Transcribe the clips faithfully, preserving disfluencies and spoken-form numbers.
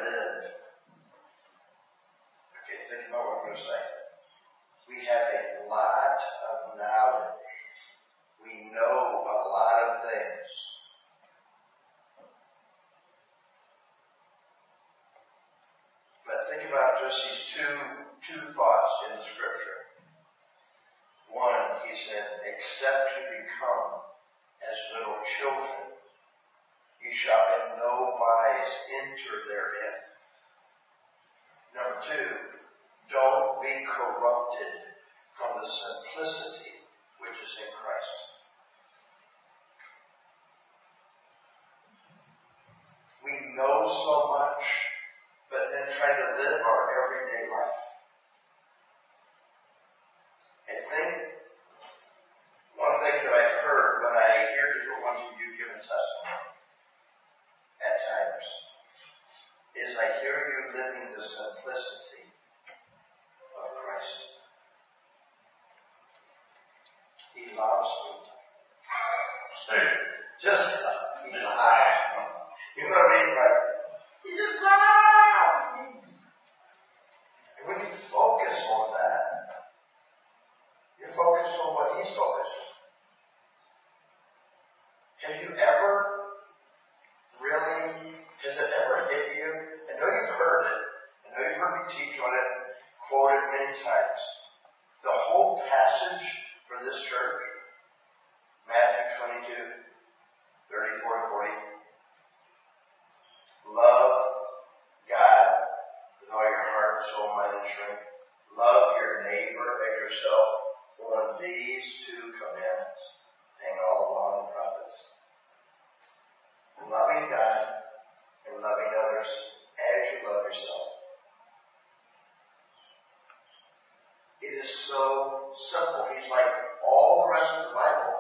live. Okay, think about what I'm going to say. We have a lot of knowledge. We know a lot of things. But think about just these two, two thoughts in the scripture. One, he said, except you become as little children, you shall in no wise enter therein. Number two, don't be corrupted from the simplicity which is in Christ. We know so much, but then try to live our everyday life. I think one thing that I've heard when I hear different ones of you giving testimony at times is I hear you living the simplicity of Christ. He loves me. Hey. Just, he loves me. You know what I mean? Like, he just loves me. And when you focus on that, you're focused on what he's focused on. Have you ever really, has it ever hit you? I know you've heard it. I know you've heard me teach on it, quote it many times. The whole passage for this church, Matthew twenty-two, thirty-four to forty. Love God with all your heart, soul, mind, and strength. Love your neighbor as yourself. On these two commandments hang all along the prophets. Loving God and loving others as you love yourself. It is so simple. He's like all the rest of the Bible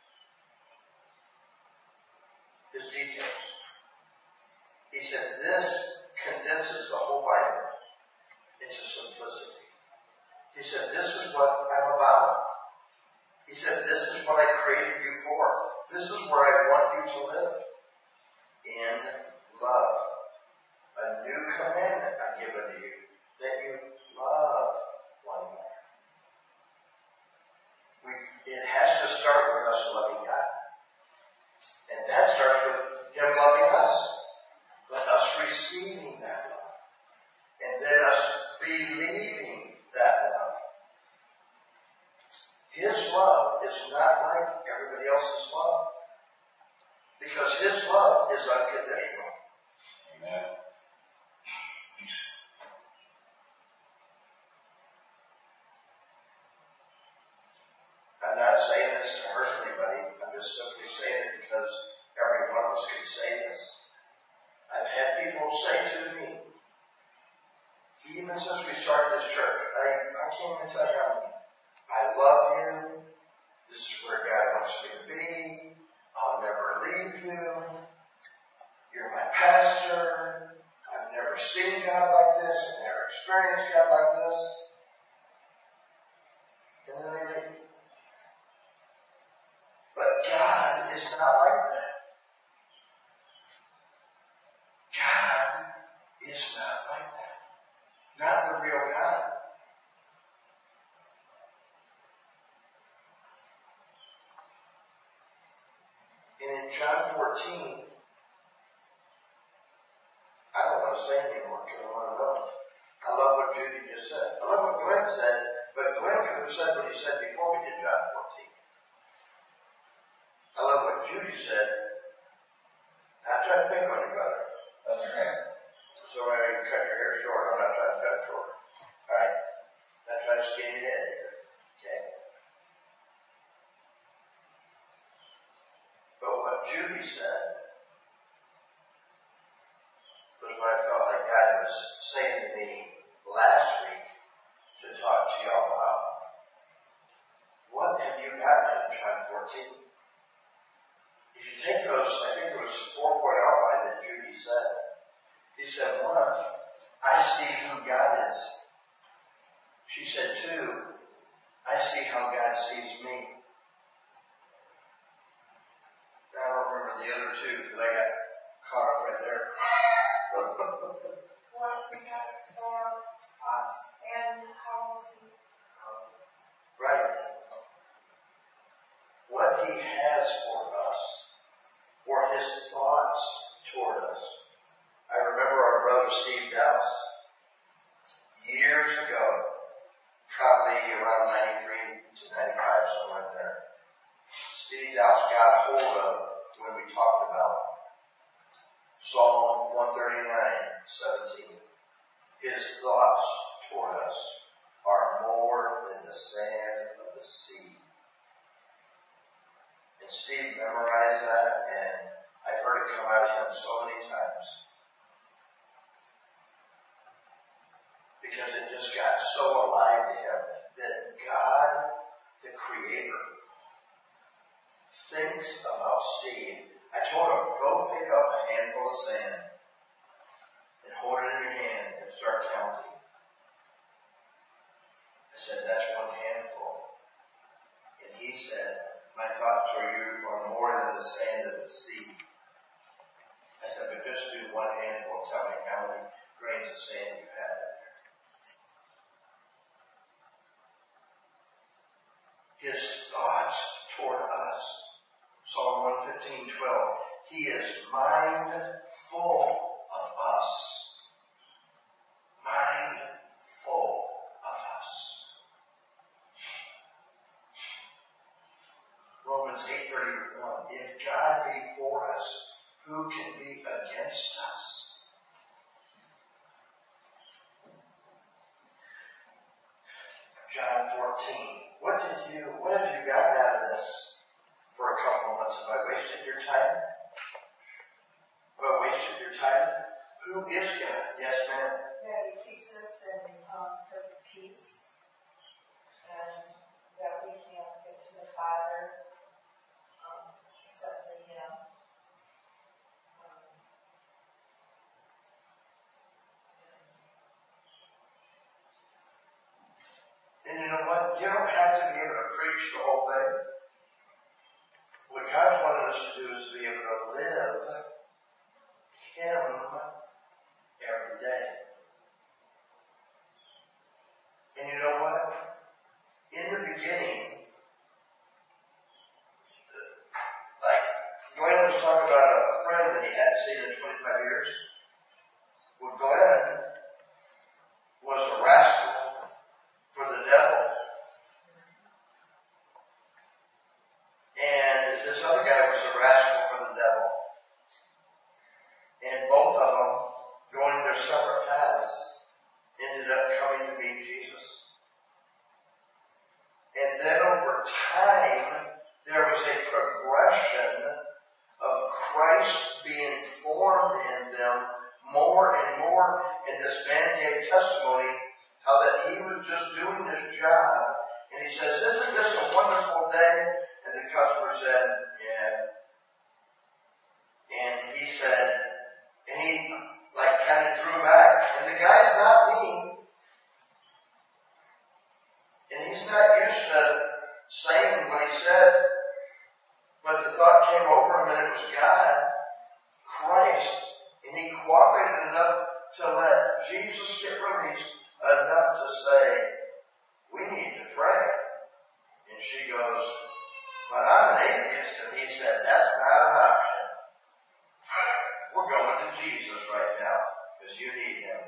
is details. He said this condenses the whole Bible into simplicity. He said, this is what I'm about. He said, this is what I created you for. This is where I want you to live. In love. A new commandment I've given to you, that you love one another. We, it has to start with us loving God. And that starts with him loving us. But us receiving that love. And then us believing that love. His love is not like everybody else's love. Because his love is unconditional. Amen. I'm not saying this to hurt anybody. I'm just simply saying it because every one of us can say this. I've had people say to me, even since we started this church, I, I can't even tell you how many. I love you. This is where God wants me to be. I'll never leave you. You're my pastor. I've never seen God like this. I've never experienced God like this. And then they leave. But God is not like that. God is not like that. Not the real God. And in John fourteen, I don't want to say anymore because I want to know. I love what Judy just said. I love what Glenn said, but Glenn could have said what he said before we did John fourteen. I love what Judy said. I'm trying to pick on you, brother. That's right. So when you cut your hair short, I'm not trying to cut it short. Alright? I'm not trying to skin your head here. Okay? But what Judy said was what I felt like God was saying to me last week to talk to y'all about. What have you got out of John fourteen? If you take those, I think there was a four-point outline that Judy said. He said, one, I see who God is. She said, two, I see how God sees me. I don't remember the other two because I got caught up right there. what he has for us and how he Right. What he has for us, or his thoughts toward us. I remember our brother Steve Dallas, years ago, probably around ninety-three to ninety-five, somewhere in there. Steve Dallas got a hold of when we talked about Psalm one thirty-nine, seventeen. His thoughts toward us are more than the sand of the sea. And Steve memorized that, and I've heard it come out of him so many times. Because it just got so alive to him that God, the Creator, thinks about Steve. I told him, go pick up a handful of sand and hold it in your hand and start counting. I said, that's one handful. And he said, my thoughts for you are more than the sand of the sea. I said, but just do one handful. Tell me how many grains of sand you have in there. His thoughts toward us. Psalm one fifteen, twelve. He is mindful of us. Mindful of us. Romans eight thirty-one. If God be for us, who can be against us? John fourteen. What did you, what have you gotten out of this for a couple of months? Have I wasted your time? Have I wasted your time? Who is God? Yes, ma'am. that he keeps us in um, perfect peace, and that we can't get to the Father um, except through him. Um, And you know what? You don't have to be able to preach the whole thing. What God's wanted us to do is to be able to live Him every day. And you know what? In the beginning, like Glenn was talking about a friend that he hadn't seen in twenty-five years. Well, Glenn was a rascal for the devil. And this other guy was a rascal for the devil. And both of them, going their separate paths, ended up coming to meet Jesus. And then over time, there was a progression of Christ being formed in them more and more. And this man gave testimony how that he was just doing his job. And he says, isn't this a wonderful day? And the customer said, yeah. And he said, and he like kind of drew back. And the guy's not me. And he's not used to saying what he said. But the thought came over him and it was God, Christ. And he cooperated enough to let Jesus get released, enough to say, we need to pray. And she goes, but I'm an atheist. And he said, that's not an option. We're going to Jesus right now because you need him.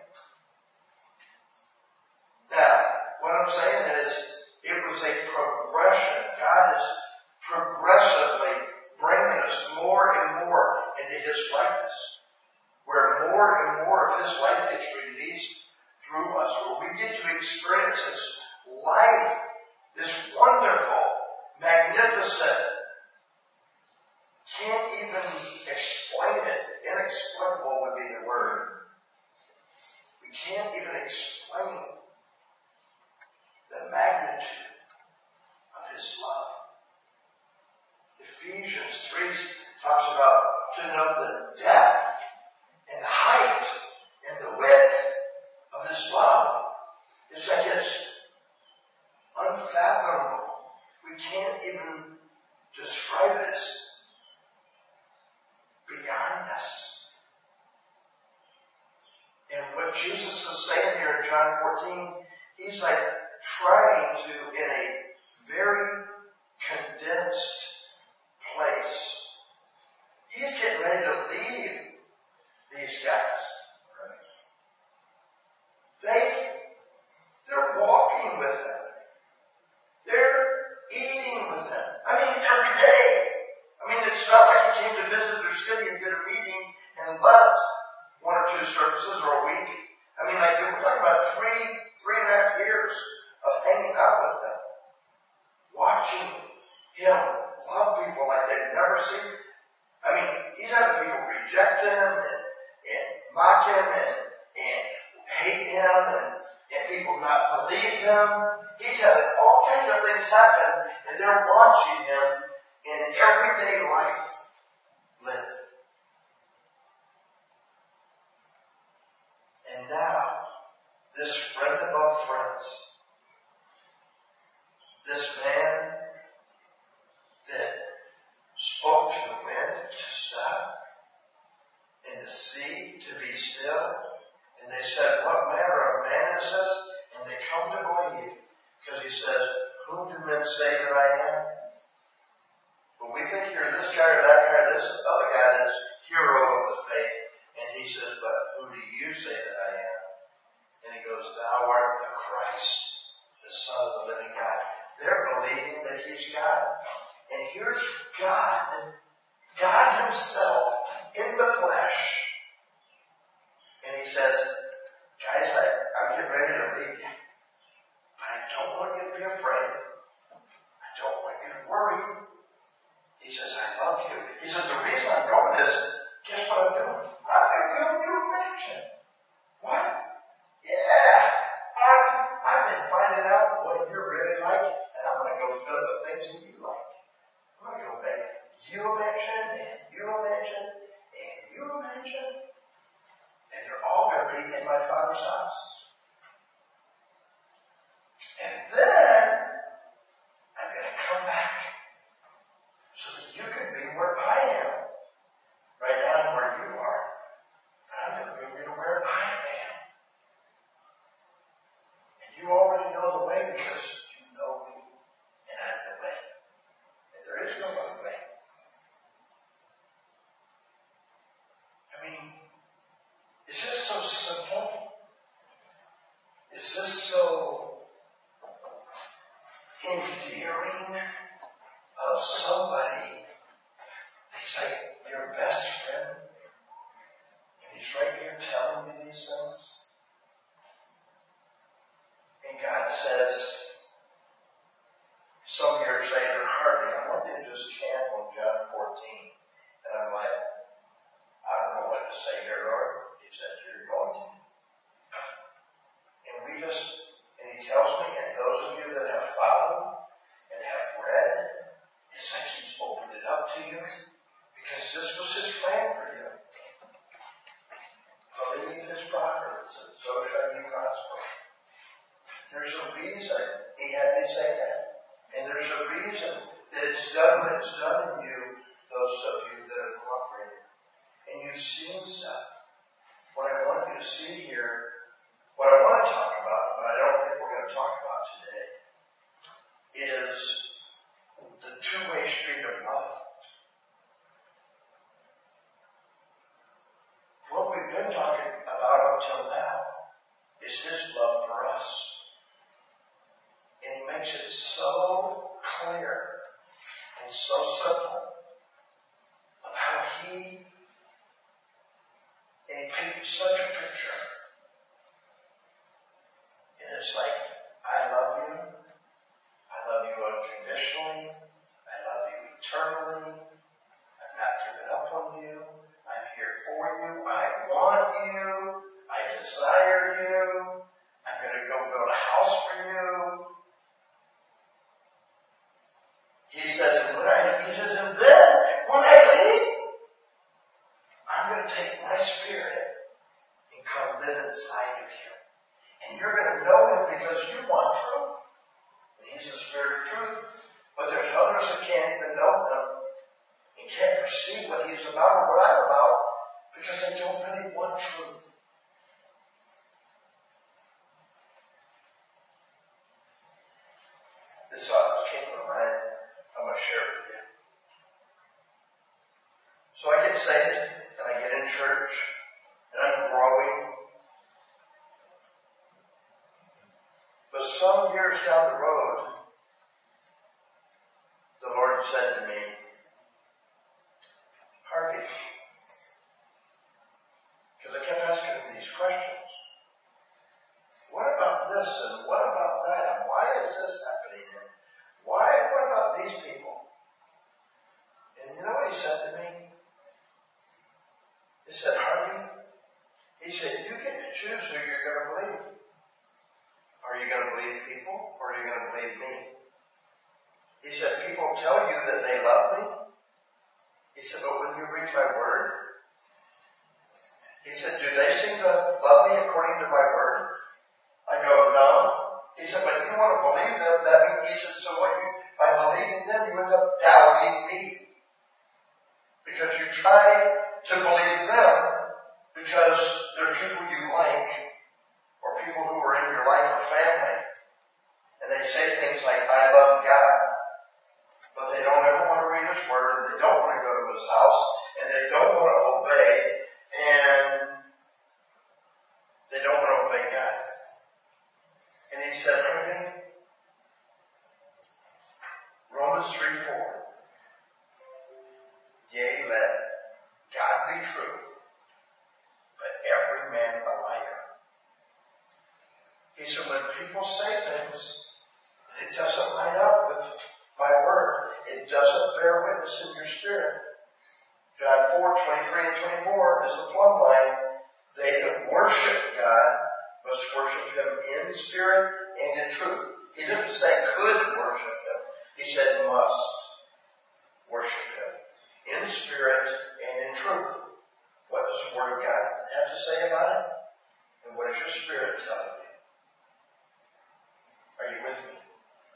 Now, what I'm saying is, it was a progression. God is progressively bringing us more and more into his likeness, where more and more of his life gets released through us, where we get to experience his life, this wonderful, magnificent, can't even explain it. Inexplicable would be the word. We can't even explain the magnitude of his love. Ephesians three talks about to know the depth and the height and the width of his love. It's like it's unfathomable. We can't even describe it. It's beyond us. And what Jesus is saying here in John fourteen, he's like trying to, in a very condensed place, he's getting ready to leave these guys. They, they're walking with him. They're eating with him. I mean, every day. I mean, it's not like he came to visit their city and did a meeting and left one or two services or a week. I mean, like, we're talking about three, three and a half years of hanging out with them. Watching him love people like they've never seen. I mean, he's having people reject him and, and mock him and, and hate him and, and people not believe him. He's having all kinds of things happen, and they're watching him in everyday life live. And now, this friend above friends, this man that spoke to the wind to stop and the sea to be still, and they said, what manner of man is this? And they come to believe, because he says, whom do men say that I am? Well, we think you're this guy or that guy or this other guy that's hero of the faith. And he says, but who do you say that I am? And he goes, thou art the Christ, the Son of the living God. They're believing that he's God. And here's God, God himself in the flesh. And he says, guys, I, I'm getting ready to leave you. But I don't want you to be afraid. I don't want you to worry. He says, I love you. He says, the reason I'm going is, guess what I'm doing? I'm going to build you a mansion. What? Yeah. I've, I've been finding out what you're really like, and I'm going to go fill the things that you like. I'm going to go make you a mansion, and you a mansion, and you a mansion. And they're all going to be in my Father's house. And then, I'm going to come back so that you can be where I am. Right now I'm where you are. But I'm going to bring you to where I am. And you already know the way because you know me. And I'm the way. And there is no other way. I mean, is this so simple? Is this so endearing of somebody? He's like your best friend. And he's right here telling you these things. And God says, some here say they're hard. I want them to just camp on John fourteen. And I'm like, I don't know what to say here, Lord. He said, you're going to. And we just, and he tells me, and those of you that have followed and have read, it's like he's opened it up to you because this was his plan for you. Believe his prophets, and so shall you prosper. There's a reason he had me say that. And there's a reason that it's done when it's done in you, those of you that have cooperated. And you've seen stuff. What I want you to see here, what I want to talk about, but I don't think we're going to talk about today, is the two-way street of love. What we've been talking about up till now is his love for us. And he makes it so clear and so simple of how he, and he paints such a picture. And it's like, I love you. I love you unconditionally. I love you eternally. I'm not giving up on you. I'm here for you. I want you. I desire you. I'm going to go build a house for you. He says, and when I, he says, and then when I leave, I'm going to take my spirit and come live inside of you. And you're going to know him because you want truth. And he's the spirit of truth. But there's others that can't even know him and can't perceive what he's about or what I'm about because they don't really want truth. So I get saved, and I get in church, and I'm growing. But some years down the road, the Lord said to me, Harvey, because I kept asking him these questions. What about this, and what about that, and why is this happening, and why, what about these people? And you know what he said to me? He said, Harvey, he said, you get to choose who you're going to believe. Are you going to believe people, or are you going to believe me? He said, people tell you that they love me. He said, but when you read my word, he said, do they seem to love me according to my word? I go, no. He said, but you want to believe them, that means, he said, so what you, by believing them, you end up doubting me. Because you try to believe them because they're people you like, or people who are in your life or family. And they say things like, I love God. But they don't ever want to read his word, and they don't want to go to his house, and they don't want to obey, and they don't want to obey God. And he said, Harvey, Romans three four, yea, let God be true, but every man a liar. He said, when people say things, and it doesn't line up with my word, it doesn't bear witness in your spirit. John four twenty-three and twenty-four is the plumb line. They that worship God must worship him in spirit and in truth. He didn't say could worship him. He said must worship him in spirit and in truth. What does the word of God have to say about it? And what is your spirit telling you? Are you with me?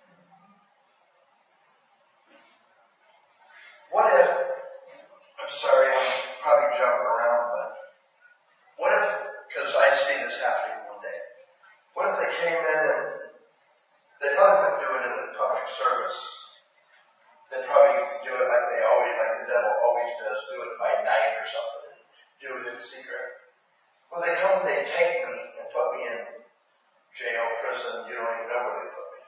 What if, I'm sorry, I'm probably jumping around, but what if, because I see this happening one day, what if they came in and they probably wouldn't do it in a public service. They'd probably do it like they always, like the devil always does, do it by night or something, and do it in secret. Well, they come and they take me and put me in jail, prison, you don't even know where they put me.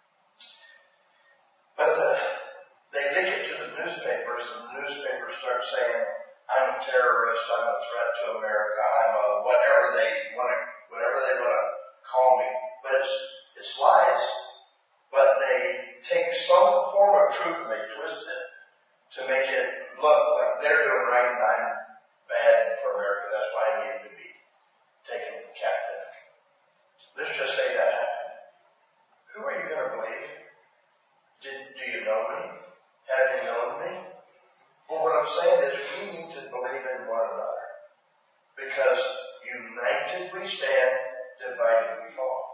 But the, they leak it to the newspapers, and the newspapers start saying, I'm a terrorist, I'm a threat to America, I'm a whatever they want to, whatever they want to call me. But it's, it's lies. But they take some form of truth and they twist it to make it look like they're doing right and I'm bad for America. That's why I need to be taken captive. Let's just say that happened. Who are you going to believe? Did, do you know me? Have you known me? Well, what I'm saying is we need to believe in one another. Because united we stand, divided we fall.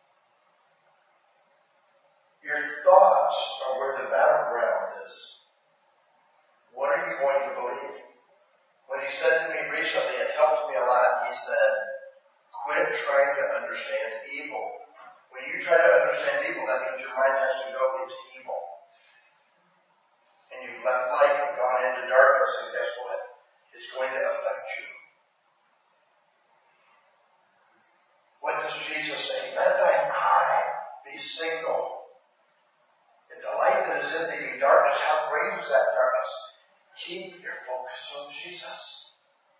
Your thoughts are where the battleground is. What are you going to believe? When he said to me recently, it helped me a lot, he said, quit trying to understand evil. When you try to understand evil, that means your mind has to go into evil. And you've left light and gone into darkness, and guess what? It's going to affect you. What does Jesus say? Let thine eye be single. If the light that is in thee be darkness, how great is that darkness? Keep your focus on Jesus.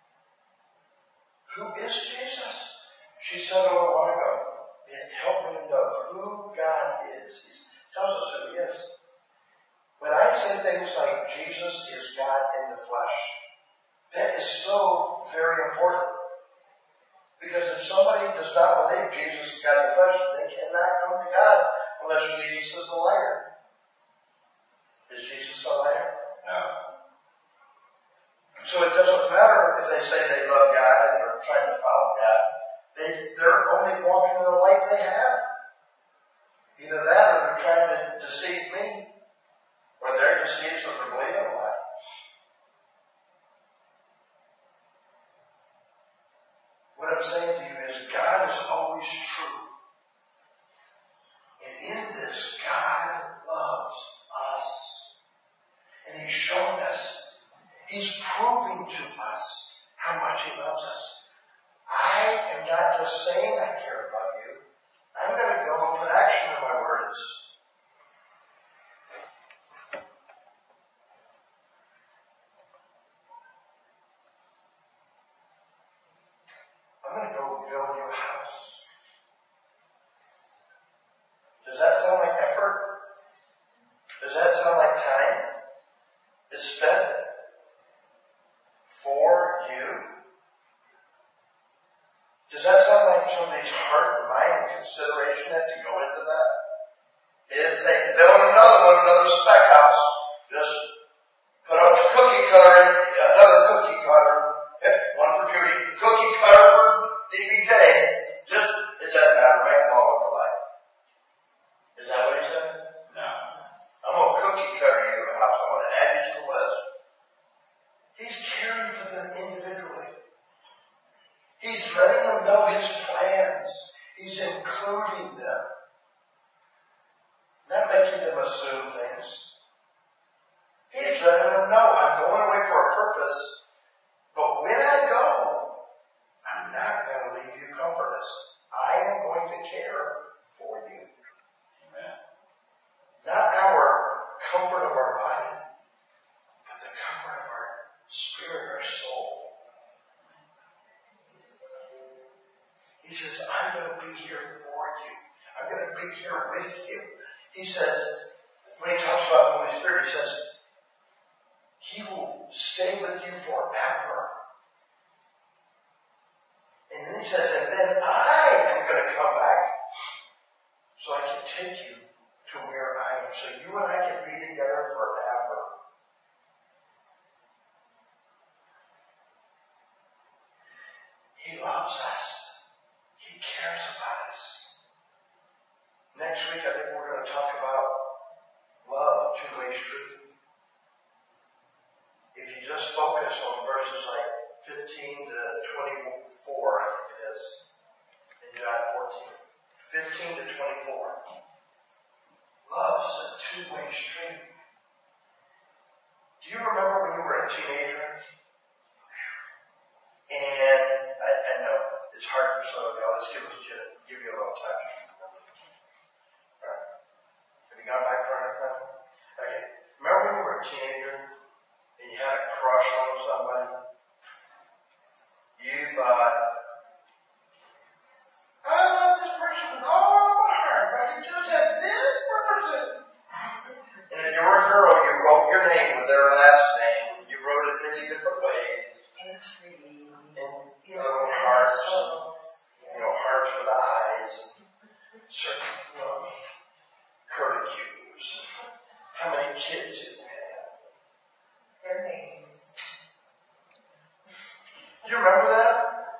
Who is Jesus? She said a little while ago, it helped me to know who God is. He tells us who he is. When I say things like Jesus is God in the flesh, that is so very important. Because if somebody does not believe Jesus is God in the flesh, they cannot come to God unless Jesus is a liar. Is Jesus a liar? No. So it doesn't matter if they say they love God and they're trying to follow God. They, they're only walking in the light they have. Either that or they're trying to deceive me. Or they're deceived so they're believing a lie. What I'm saying to you is God is always true. And in this, God loves us. And he's shown us. He's proving to us how much he loves us. I am not just saying I care about you. I'm going to go and put action in my words. I'm going to go build you a house. Does that sound like effort? Does that sound like time is spent for you? Does that sound like somebody's heart and mind and consideration had to go into that? He didn't say, build another one, another spec house. Just put up a cookie cutter, another cookie cutter. Yep, one for Judy. Cookie cutter for D B K. Just, it doesn't matter. Make them all look alike. Is that what he said? No. I'm going to cookie cutter you a house. I want to add you to the list. He's caring for them individually. He's letting them know his plans. He's including them. Not making them assume things. He's letting them know, I'm going away for a purpose, but when I go, I'm not going to leave you comfortless. I am going to care for you. Amen. Not our comfort of our body, but the comfort of our spirit, our soul. He says, I'm going to be here for you. I'm going to be here with you. He says, when he talks about the Holy Spirit, he says, he will stay with you forever. And then he says, and then I am going to come back so I can take you to where I am. So you and I can be together forever. He loves us. He cares about us. Next week, I think we're going to talk about love, two-way street. If you just focus on verses like fifteen to twenty-four, I think it is, in John fourteen. fifteen to twenty-four. Love is a two-way street. Do you remember when you were a teenager? And I, I know it's hard for some of y'all. Let's give, give you a little touch. All right. Have you gone back far enough now? Okay. Remember when you were a teenager and you had a crush on somebody? You thought, I love this person with all my heart. If I could just have this person. And if you were a girl, you wrote your name with their last name. You wrote it many different ways. And tree. And little hearts, you know, hearts for the eyes, certain, you know, curlicues. How many kids did you have? Their names. Do you remember that?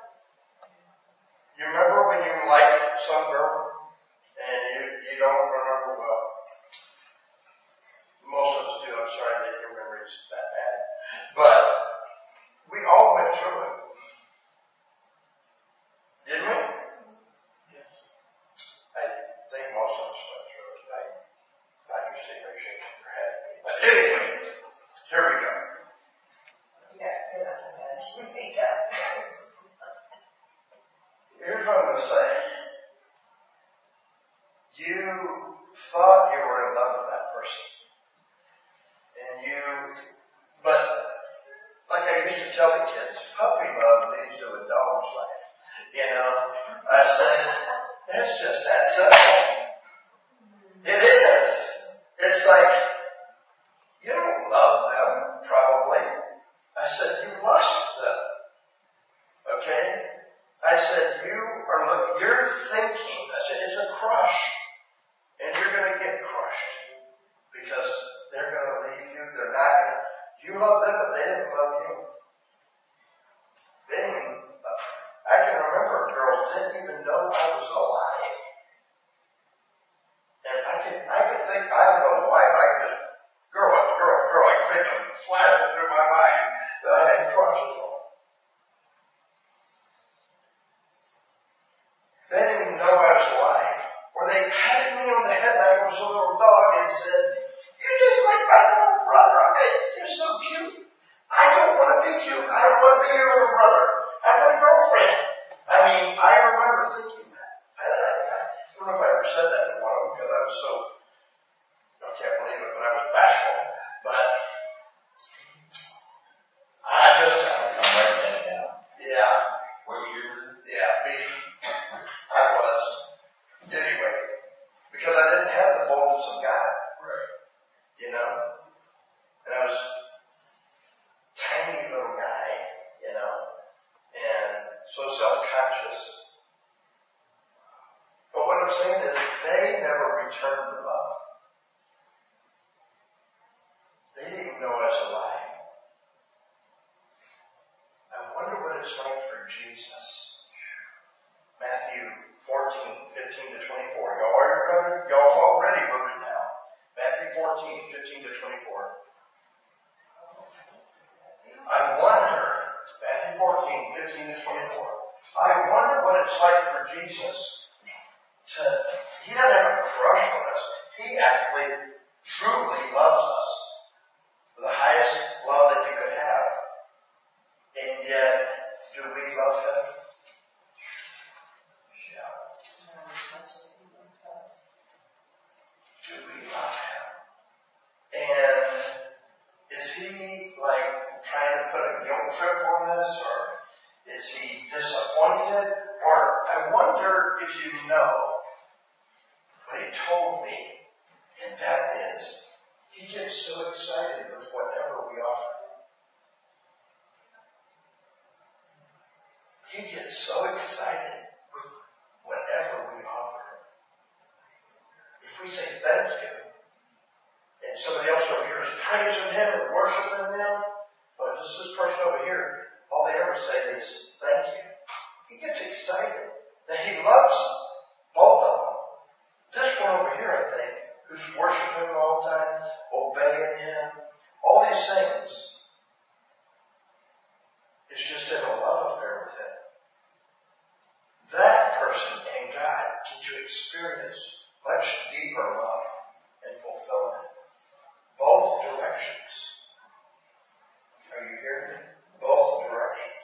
You remember when you liked some girl and you, you don't remember well? Most of us do. I'm sorry that your memory is that bad. But we all went through it. Didn't we? Yes. I think most of us went through it. I, I used to be shaking your head. But anyway, here we go. Yeah, good enough to manage. Yeah. Here's what I'm going to say. You thought you were in love with that person. And you, but like I used to tell the kids, puppy love leads to a dog's life. You know, I said, that's just that simple. It is. It's like, you don't love them, probably. I said, you lust them. Okay? I said, you are, look, you're thinking. I said, it's a crush. And you're going to get crushed. Because they're going to leave you. They're not going to, you love them, but they didn't love you. They didn't, I can remember girls didn't even know I was alive. And I could, I could think, I don't know why, I could just, girl after girl after girl, I could think of flashing through my mind that I had crushes on. want to be your little brother. I want a girlfriend. I mean, I remember thinking that. I, I, I don't know if I ever said that to one of them because I was so, I can't believe it, but I was bashful. But I just, I'm writing that down. yeah, What year is it? yeah, beef. I was. Anyway, because I didn't have the boldness of God, Right. you know? And I was tiny little guy, you know, and so self-conscious. But what I'm saying is, they never returned the love. They didn't know us alive. I wonder what it's like for Jesus. Matthew fourteen, fifteen to twenty-four. Y'all already wrote it? Y'all already wrote it down. Matthew fourteen, fifteen to twenty-four. I wonder, Matthew fourteen, fifteen to twenty-four. I wonder what it's like for Jesus to, he doesn't have a crush on us. He actually truly loves us. The highest love that you could have. And yet, do we love him? Yeah. Do we love him? And is he like trying to put a guilt trip on us, or is he disappointed? Or I wonder if you know what he told me, and that is, he gets so excited with whatever we offer. He gets so excited with whatever we offer. If we say thank you, and somebody else over here is praising him and worshiping him, but just this person over here, all they ever say is thank you. He gets excited that he loves both of them. This one over here, I think, who's worshiping him all the time, obeying him, all these things, is just in a love affair with him. That person and God get to experience much deeper love and fulfillment. Both directions. Are you hearing me? Both directions.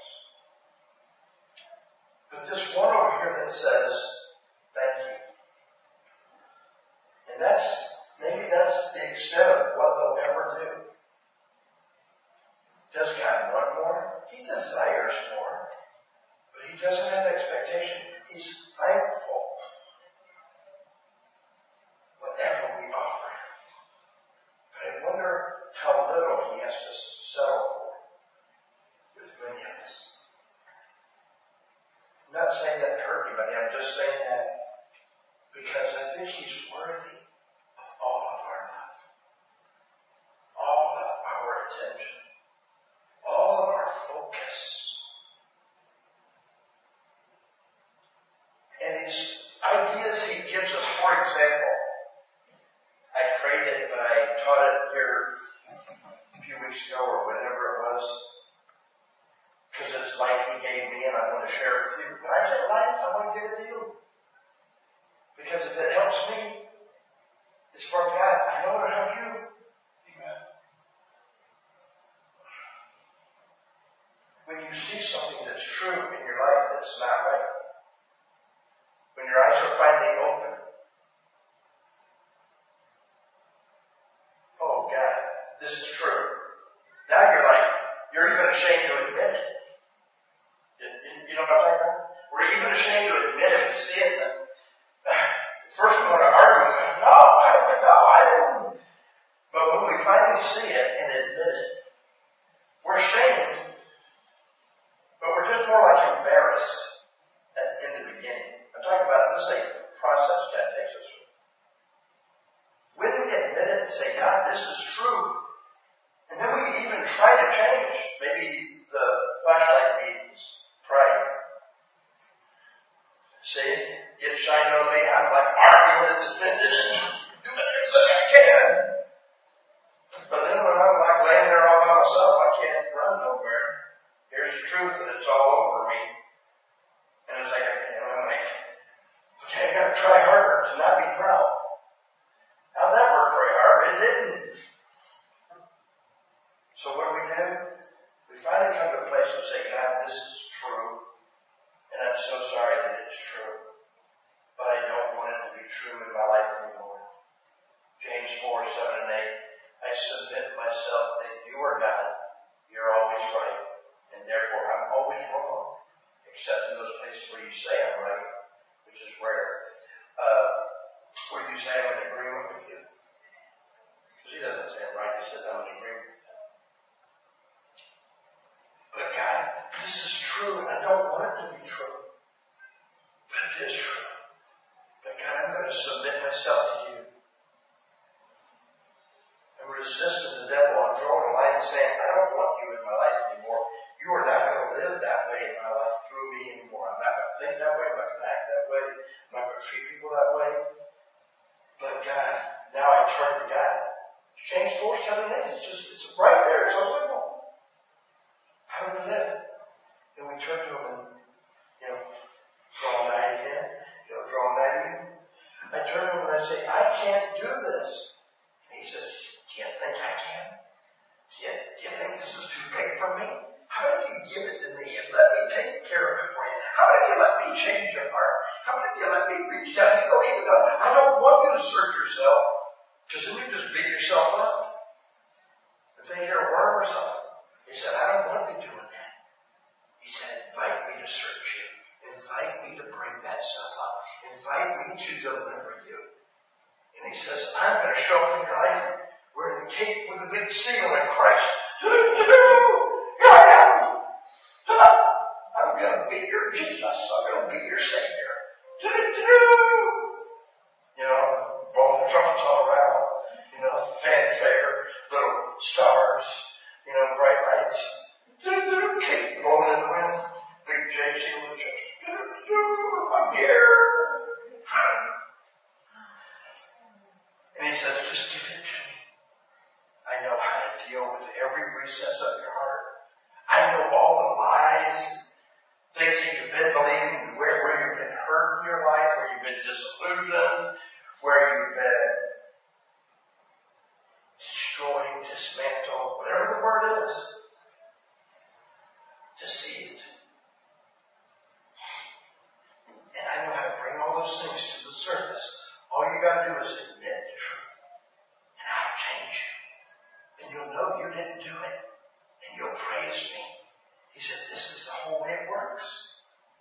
But this one over here that says, thank you. And that's, maybe that's the extent of what they'll ever do. Does God want more? He desires more. But he doesn't have expectation. He's thankful. Whatever we offer him. But I wonder how little he has to settle for with many of us. I'm not saying that to hurt anybody. I'm just saying that because I think he's worthy of all of our love. All of our attention. All of our focus. And these ideas he gives us, for example, I prayed it, but I taught it here a few weeks ago or whenever it was. Because it's life he gave me and I want to share it with you. But I said life, I want to give it to you. Because if it helps me, it's from God. I know it'll help you. Amen. When you see something that's true in your life that's not right, when your eyes are finally open, oh God, this is true. Now you're like, you're even ashamed to admit it. You, you, you know what I'm talking about? We're even ashamed to admit it. We see it. And, uh, first we want to argue. No, I don't know. I didn't. But when we finally see it and admit it, we're ashamed. But we're just more like embarrassed at, in the beginning. I'm talking about this is a process God takes us through. When we admit it and say, God, this is true, and then we even try to change, maybe the flashlight meetings, pray. See, get shined on me, I'm like arguing and defending and doing everything I can. But then when I'm like laying there all by myself, I can't run nowhere. Here's the truth and it's all over me. And it's like, you know, I'm like, okay, I gotta try harder to not be proud. How'd that work very hard? It didn't. So what do we do? We finally come to to a place and say, God, this is true, and I'm so sorry that it's true, but I don't want it to be true in my life anymore. James four, seven and eight, I submit myself that you are God, you're always right, and therefore I'm always wrong, except in those places where you say I'm right, which is rare. Uh, where you say I'm in agreement with you. Because he doesn't say I'm right, he says I'm in agreement with you. But God, this is true, and I don't want it to be true. But it is true. But God, I'm going to submit myself to you. I'm resisting the devil. I'm drawing a line and saying, I don't want you in my life anymore. You are not going to live that way in my life through me anymore. I'm not going to think that way. I'm not going to act that way. I'm not going to treat people that way. But God, now I turn to God. James four, seven, eight. It's just, it's right there. It's so simple. How do we live? And we turn to him and, you know, draw nigh to him. You know, draw nigh to him. I turn to him and I say, I can't do this. And he says, do you think I can? Do you, do you think this is too big for me? How about if you give it to me and let me take care of it for you? How about if you let me change your heart? How about if you let me reach down? You don't even know. I don't want you to search yourself, because then you just beat yourself up and think you're a worm or something. He said, I don't want to be doing that. He said, invite me to search you. Invite me to bring that stuff up. Invite me to deliver you. And he says, I'm going to show up in your life. We're in the cake with a big seal in Christ. Here I am. I'm going to be your Jesus. I'm going to be your Savior. You know, blowing the trumpets all around. You know, fanfare, little stars, you know, bright lights. Cake blowing in the wind. Big J C with the church. I'm here. And he says, just give it to me. I know how to deal with every recess of your heart. I know all the lies, things that you've been believing, where, where you've been hurt in your life, where you've been disillusioned, where you've been destroyed, dismantled, whatever the word is. Deceived. And I know how to bring all those things to the surface. All you got to do is admit the truth. And I'll change you. And you'll know you didn't do it. And you'll praise me. He said, this is the whole way it works.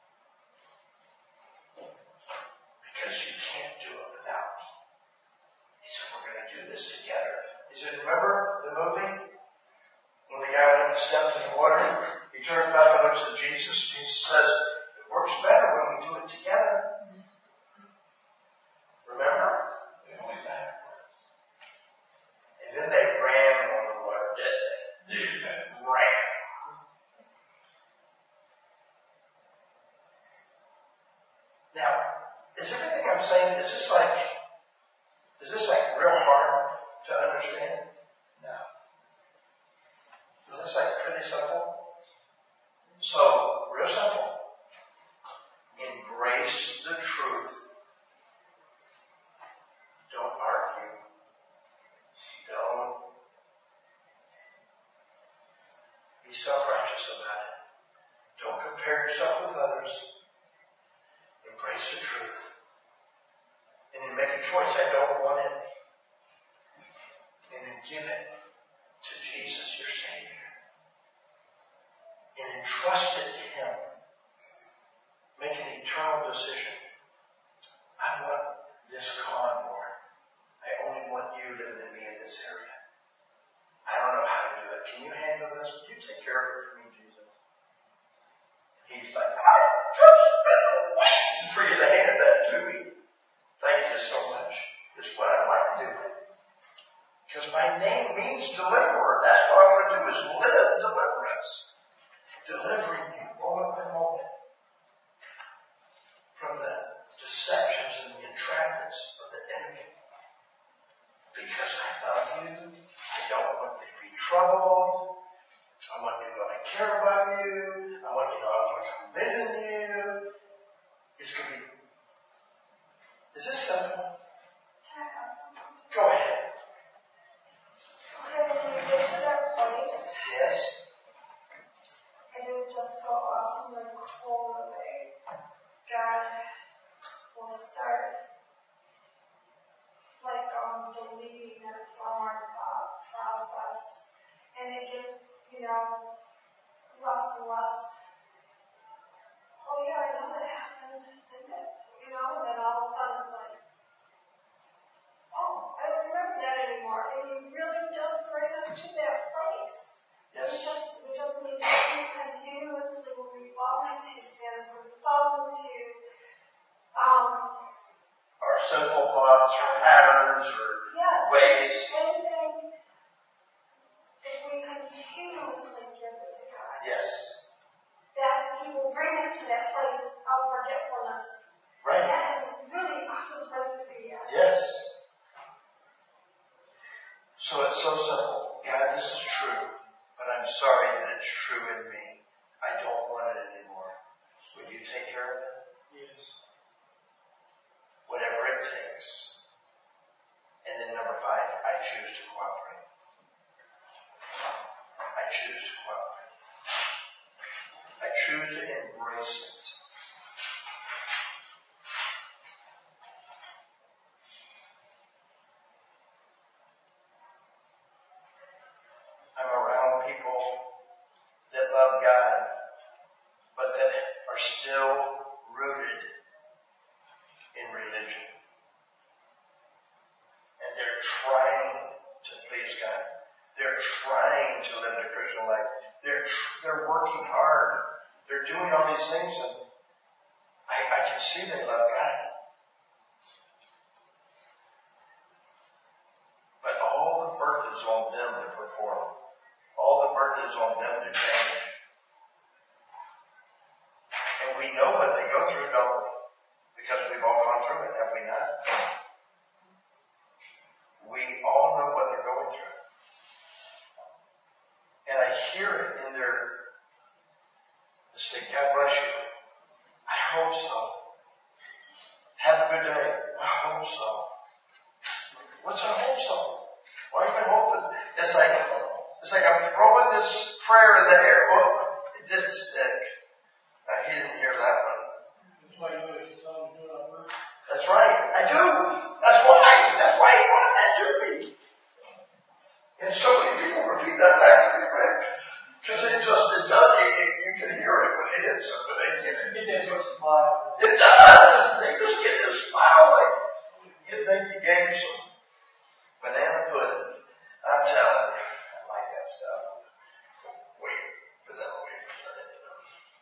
Because you can't do it without me. He said, we're going to do this together. He said, remember the movie? When the guy went and stepped in the water, he turned back and looks at Jesus. Jesus says, it works better when we do it together. Remember? They only backwards. And then they ran on the water, didn't they? Dude, that's Ran. Now, is everything I'm saying, is this like, is this like real hard to understand? no. Is this like pretty simple? So, real simple. Embrace the truth. Don't argue. Don't be self-righteous about it. Don't compare yourself with others. Embrace the truth. And then make a choice. I don't want it. And then give it to Jesus, your Savior. And entrust it to Him. Make an eternal decision. I want this gone, Lord. I only want you living in me in this area. I don't know how to do it. Can you handle this? Would you take care of it for me, Jesus? He's like, I've just been waiting for you to hand that to me. Thank you so much. It's what I like doing. Because my name means deliverer. That's what I want to do is live deliverance. Delivering you moment by moment from the deceptions and the entrapments of the enemy. Because I love you. I don't want you to be troubled. I want you to know I care is so awesome and cool the way God will start like um believing it from our thought process, and it gets, you know, less and less. Oh yeah, I know that happened, didn't it? You know, and then all of a sudden it's like, oh, I don't remember that anymore. And He really does bring us to that place. Yes. We just, we just need to keep continuously when we fall into sins, when we fall into um, Our sinful thoughts or patterns or yes, ways. anything, if we continuously give it to God, Yes. that He will bring us to that place of forgetfulness. Right. And that is a really awesome place to be at. Yes. So it's so simple. God, this is true, but I'm sorry that it's true in me. I don't want it anymore. Will you take care of it? Yes. Whatever it takes. And then number five, I choose to cooperate. I choose to cooperate. I choose to embrace it. I'm around people that love God, but that are still rooted in religion. And they're trying to please God. They're trying to live the Christian life. They're tr- they're working hard. They're doing all these things, and I, I can see they love God. But all the burden is on them to perform. All the burden is on them to change. And we know what they go through, don't we? Because we've all gone through it, have we not? We all know what they're going through. And I hear it in their, they say, God bless you. I hope so. Have a good day. I hope so. What's I hope so? Why are you hoping? It's like, it's like I'm throwing this prayer in the air. Well, it didn't stick. Uh, he didn't hear that one. That's why you always tell me to do it on purpose. That's right. I do. That's why. That's why he brought that to me. And so many people repeat that back to me, Rick. Because it just, it does, it, it, you can hear it when it hits them, but they get it. It gets a smile. It does. They just get this smile like you think you gave some banana pudding. I'm telling you, I like that stuff. Wait, vanilla wafers are in it.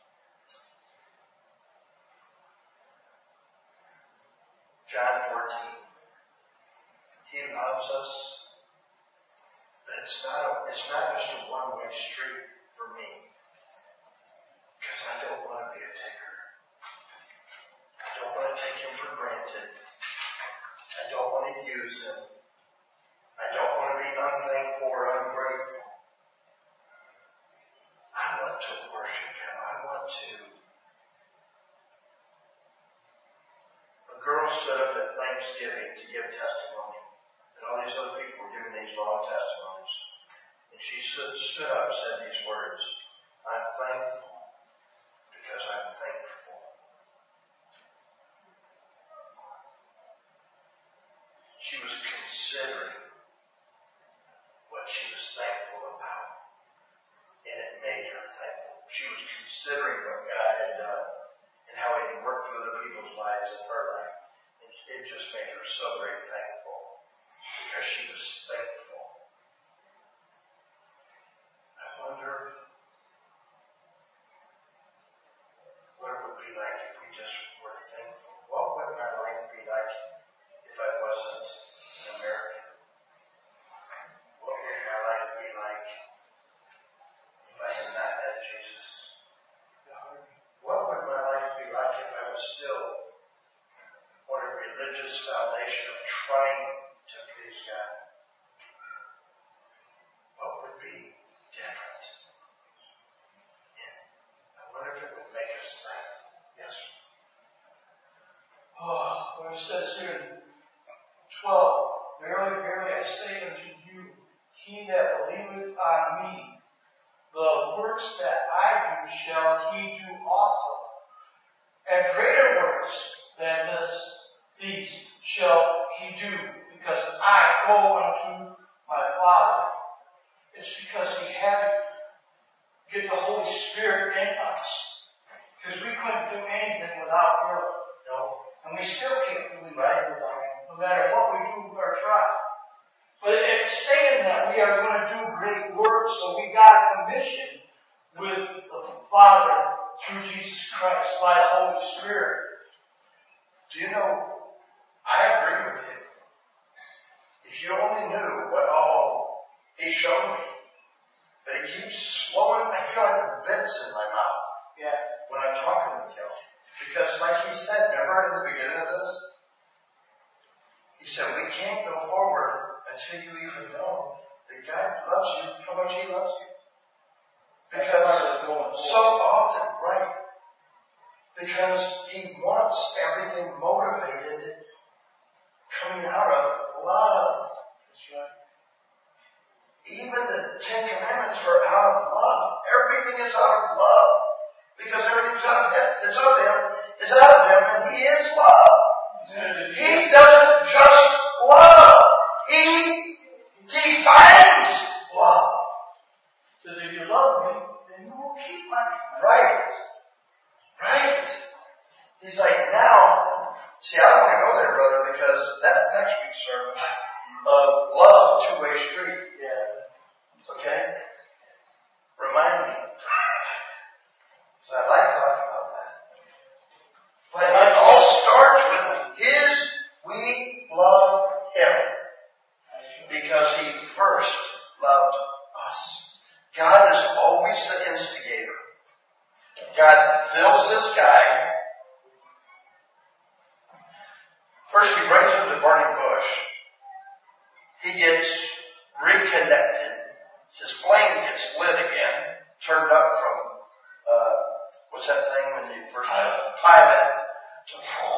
John fourteen. He loves us, but it's not a, it's not just a one-way street for me. Because I don't want to be a taker. I don't want to take him for granted. I don't want to use him. I don't want to be unthankful or ungrateful. I want to worship him. I want to. A girl stood up at Thanksgiving to give testimony. And all these other people were giving these long testimonies. And she stood, stood up and said these words. I'm thankful because I'm thankful. She was considering what she was thankful about. And it made her thankful. She was considering what God had done and how he had worked through other people's lives in her life. And it just made her so very thankful because she was thankful. I wonder what it would be like if we just were thankful. What would my life be like if I wasn't an American? What would my life be like if I had not had Jesus? What would my life be like if I was still on a religious foundation of trying to please God? What would be different? And I wonder if it would make us think. Yes. Oh, what it says here in twelve. Verily, verily, I say unto you, he that believeth on me, the works that I do shall he do also. And greater works than this, these shall he do, because I go unto my Father. It's because he had to get the Holy Spirit in us. Because we couldn't do anything without him. No. And we still can't do anything without him, no matter what we do or try. But it's saying that we are going to do great work, so we got a commission with the Father through Jesus Christ by the Holy Spirit. Do you know, I agree with you. If you only knew what all he showed me. But it keeps swelling. I feel like the bits in my mouth. Yeah. When I'm talking with him. Because like he said, remember in the beginning of this? He said, we can't go forward until you even know that God loves you, how much he loves you. Because so often, right? Because he wants everything motivated coming out of love. That's right. Even the Ten Commandments are out of love. Everything is out of love. Because everything's out of him. That's of him. Is out of him, and he is love. He doesn't just love. He defines love. So if you love me, then you will keep my commandments. Right. Right. He's like, now, see, I don't want to go there, brother, because that's next week's sermon. Uh, love, two-way street. Yeah. Okay? Remind me. Because I like talking about that. But it all starts with his, we love him. Because he first loved us. God is always the instigator. God fills this guy. First he brings him to the burning bush. He gets reconnected. His flame gets lit again. Turned up from, uh, what's that thing when you first pilot? To,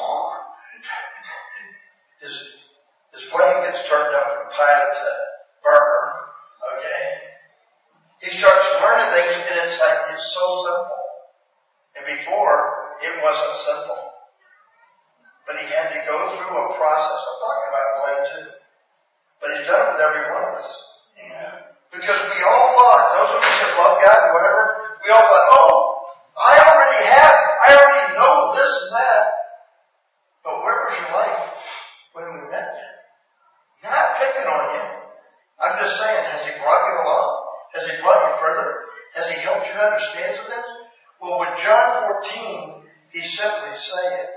his, his flame gets turned up from pilot to burner. Okay? He starts learning things and it's like, it's so simple. And before, it wasn't simple. But he had to go through a process. I'm talking about Glenn too. But he's done it with every one of us. Amen. Because we all thought, those of us that love God and whatever, we all thought, oh, I already have, I already know this and that. But where was your life when we met you? Not picking on you. I'm just saying, has he brought you along? Has he brought you further? Has he helped you understand some things? Well, with John fourteen, he's simply saying,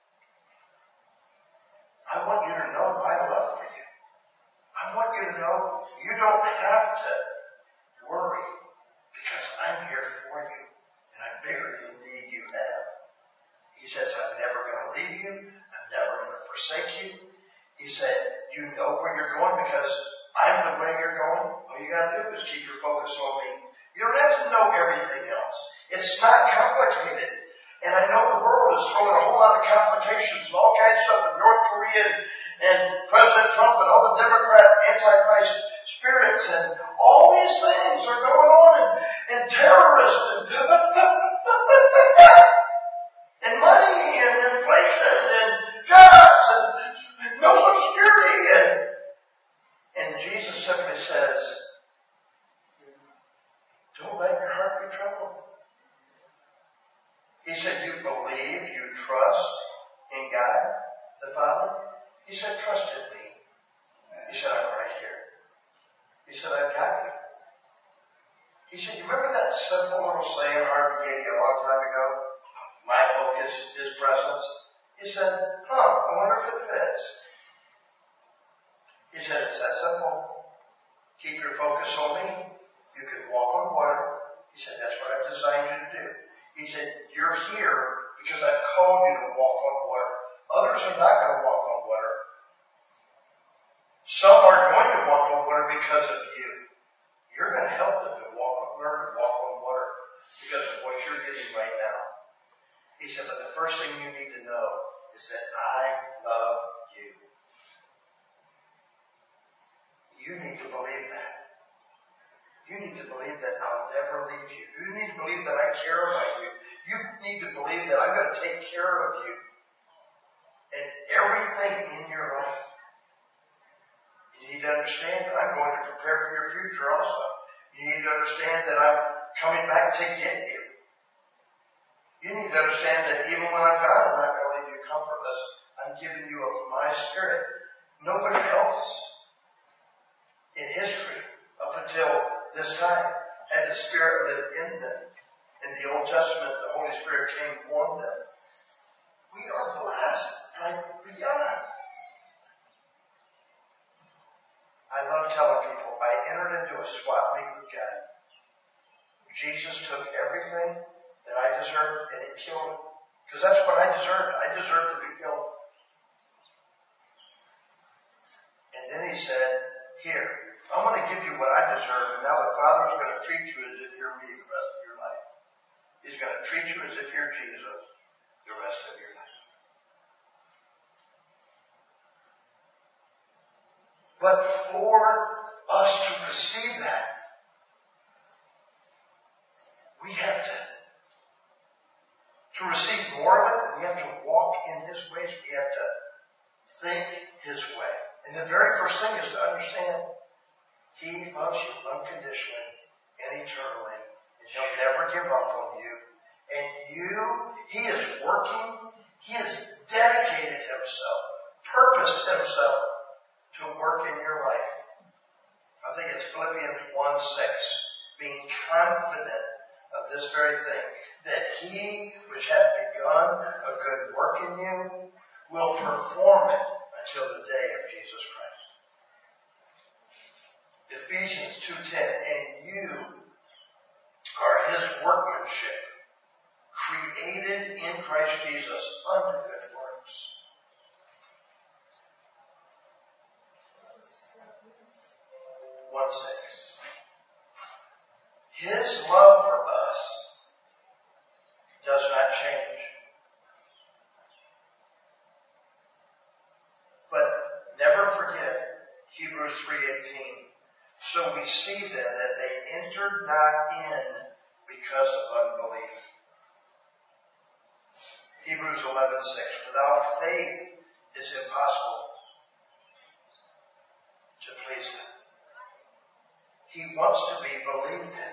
I want you to know my love for you. I want you to know you don't have to worry because I'm here for you and I'm bigger than the need you have. He says, I'm never going to leave you. I'm never going to forsake you. He said, you know where you're going because I'm the way you're going. All you got to do is keep your focus on me. You don't have to know everything else. It's not complicated. And I know the world is throwing a whole lot of complications and all kinds of stuff in North Korea and, and President Trump and all the Democrat Antichrist spirits and all these things are going on and, and terrorists and, and money and inflation and jobs and no social security and, and Jesus simply says, don't let your heart be troubled. He said, you believe, you trust in God, the Father. He said, trust in me. He said, I'm right here. He said, I've got you. He said, you remember that simple little saying Harvey gave you a long time ago? My focus, his presence. He said, huh, I wonder if it fits. He said, it's that simple. Keep your focus on me. You can walk on water. He said, that's what I've designed you to do. He said, you're here because I've called you to walk on water. Others are not going to walk on water. Some are going to walk on water because of you. You're going to help them to walk on water, walk on water because of what you're getting right now. He said, but the first thing you need to know is that I love you. You need to believe that. You need to believe that I'll never leave you. You need to believe that I care about you. You need to believe that I'm going to take care of you and everything in your life. You need to understand that I'm going to prepare for your future also. You need to understand that I'm coming back to get you. You need to understand that even when I'm gone, I'm not going to leave you comfortless. I'm giving you of my Spirit. Nobody else in history up until this time had the Spirit live in them. In the Old Testament, the Holy Spirit came on them. We are blessed like beyond. I love telling people, I entered into a swap meet with God. Jesus took everything that I deserved and He killed it. Because that's what I deserved. I deserved to be killed. And then He said, here, I'm going to give you what I deserve, and now the Father's going to treat you as if you're me the rest of your life. He's going to treat you as if you're Jesus the rest of your life. But for us to receive that, we have to, to receive more of it, we have to walk in His ways. We have to think His way. And the very first thing is to understand He loves you unconditionally and eternally. And He'll never give up on you. And you, He is working, He has dedicated Himself, purposed Himself to work in your life. I think it's Philippians one six, being confident of this very thing, that He which hath begun a good work in you will perform it until the day of Jesus Christ. Ephesians two ten, and you are His workmanship, created in Christ Jesus unto good works. one six. His love for us does not change. But never forget Hebrews three eighteen. So we see then that they entered not in because of unbelief. Hebrews eleven six. Without faith it's impossible to please Him. He wants to be believed in.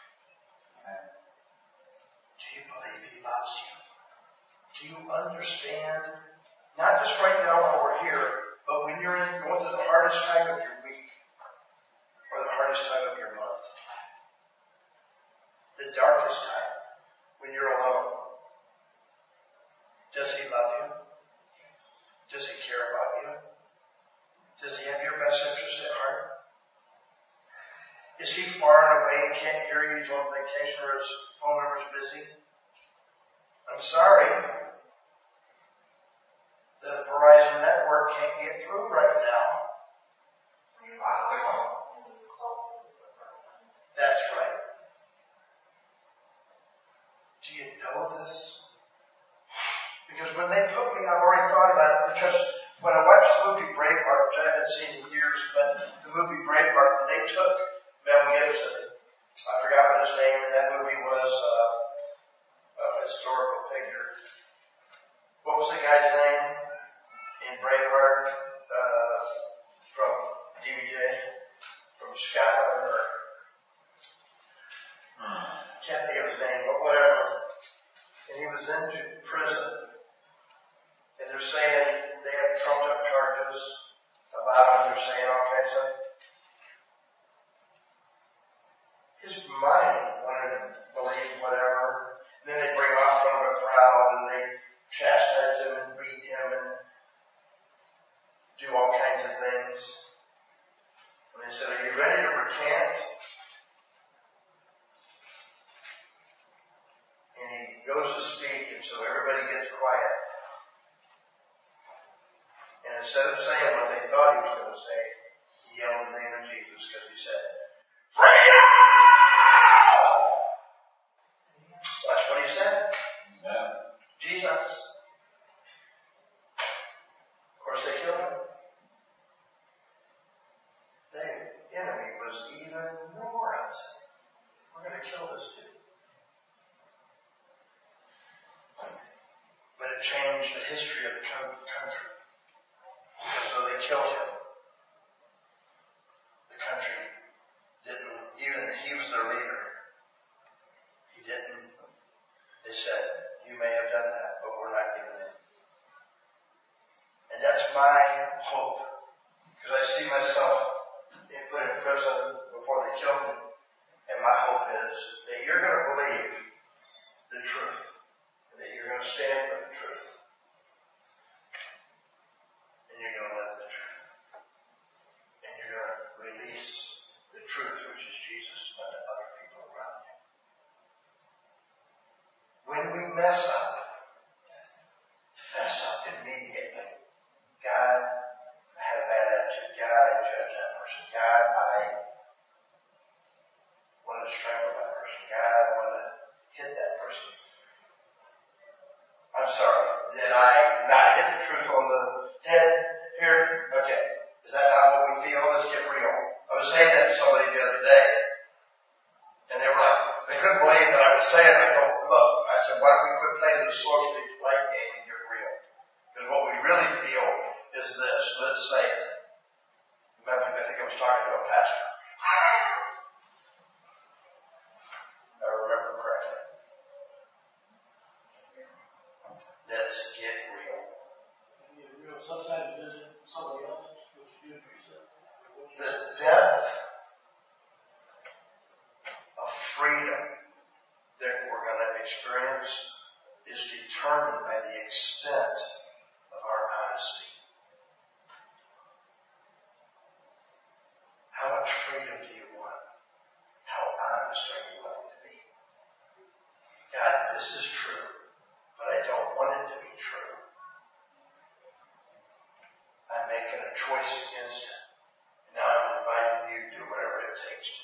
Do you believe He loves you? Do you understand? Not just right now while we're here, but when you're in, going through the hardest time of your week or the hardest time of your month, the darkest time when you're alone. Does He love you? Does He care about you? Does He have your best interest at heart? Is He far and away and can't hear you? He's on vacation or his phone number's busy? I'm sorry. The Verizon network can't get through right now. Wow. That's right. Do you know this? Because when they put me, I've already thought about it, because when I watched the movie Braveheart, which I haven't seen in years, but the movie Braveheart, when they took Mel Gibson, I forgot what his name in that movie was, uh, a historical figure. What was the guy's name in Braveheart, uh, from D B J, from Scotland, or can't think of his name, but whatever. And he was in prison. And they're saying they have trumped up charges about him. They're saying all kinds of. His mind wanted to believe whatever. And then they bring him out in front of a crowd and they chastise him and beat him and do all kinds of things. And they said, "Are you ready to recant?" And he goes to speak, and so everybody gets quiet. And instead of saying what they thought he was going to say, he yelled the name of Jesus, because he said, "Freedom!" That's what he said. Yeah. Jesus. Of course, they killed him. The enemy was even more upset. to change the history of the country. Because though they killed him, the country didn't, even he was their leader. He didn't, they said, you may have done that, but we're not giving in. And that's my hope. Because I see myself being put in prison before they kill me. And my hope is that you're going to believe the truth. And that you're going to stand for the truth. And you're going to live the truth. And you're going to release the truth, which is Jesus, unto other people around you. When we mess up, fess up immediately. God, I had a bad attitude. God, I judge that person. God, I wanted to strangle that person. God, I wanted to hit that person. I'm sorry. Did I not hit the truth on the head here? Okay. Is that not what we feel? Let's get real. I was saying that to somebody the other day. And they were like, they couldn't believe that I was saying it. I go, look, I said, why don't we quit playing the socially polite game and get real? Because what we really feel is this. Let's say, I think I was talking to a pastor. I remember correctly. Let's get real. Sometimes visit somebody else, what you do for yourself. The depth of freedom that we're going to experience is determined by the extent of our honesty. How much freedom do you want? How honest are you willing to be? God, this is true, but I don't want it to be true. I'm making a choice against it. Now I'm inviting you to do whatever it takes to